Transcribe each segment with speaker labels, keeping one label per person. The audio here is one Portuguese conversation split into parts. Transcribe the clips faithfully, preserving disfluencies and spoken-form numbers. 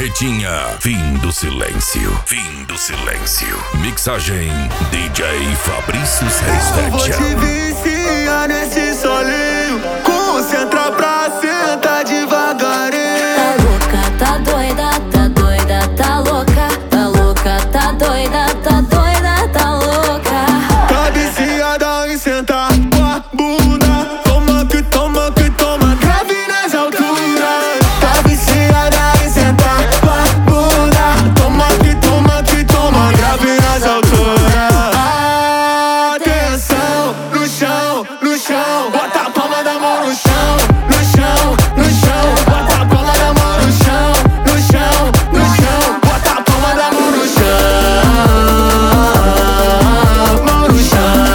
Speaker 1: Barretinha, fim do silêncio, fim do silêncio. Mixagem D J Fabrício
Speaker 2: Eu vou te
Speaker 1: Sestet.
Speaker 2: viciar nesse solinho. Concentra pra sentar devagarinho.
Speaker 3: Tá louca, tá doida, tá doida, tá louca. Tá louca, tá doida, tá doida, tá louca.
Speaker 2: Tá viciada em sentar com a bunda. Toma que toma que toma, grave nas alturas. Tá viciada em sentar com a bunda. Toma que toma que toma, grave nas alturas. Atenção, no chão, no chão. Bota a palma da mão no chão, no chão, no chão. Bota a palma da mão no chão, no chão, no chão. Bota a palma da mão no chão, mão no chão.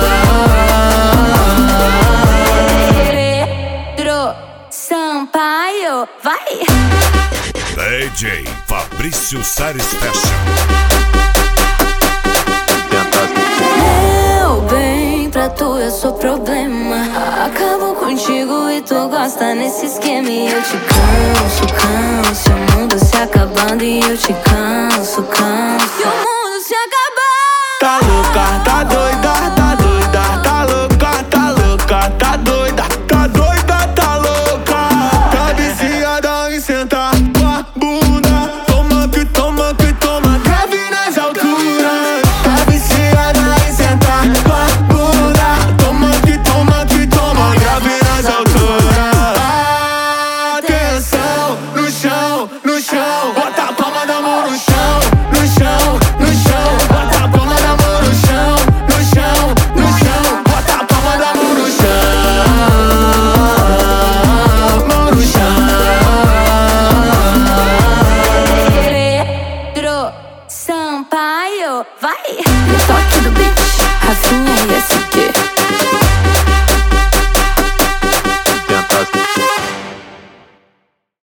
Speaker 3: Pedro Sampaio, vai!
Speaker 1: D J Fabrício Sestet.
Speaker 3: Meu bem, pra tu eu sou problema. Acabo contigo e tu gosta nesse esquema. E eu te canso, canso. O mundo se acabando e eu te canso, canso. E o mundo se acabando.
Speaker 2: Tá louca, tá doida, tá doida, tá louca, tá louca, tá doida, tá doida, tá louca. Tá viciada em sentar com a bunda. Toma que toma que toma, grave nas alturas. Tá viciada em sentar com a bunda. Toma que toma que toma, grave nas alturas. Atenção, no chão, no chão. Bota a palma da mão no chão, no chão, no chão. Bota a palma da mão no chão, no chão, no chão. Bota a palma da mão no chão, mão no chão.
Speaker 3: Pedro Sampaio, vai! No toque do beat.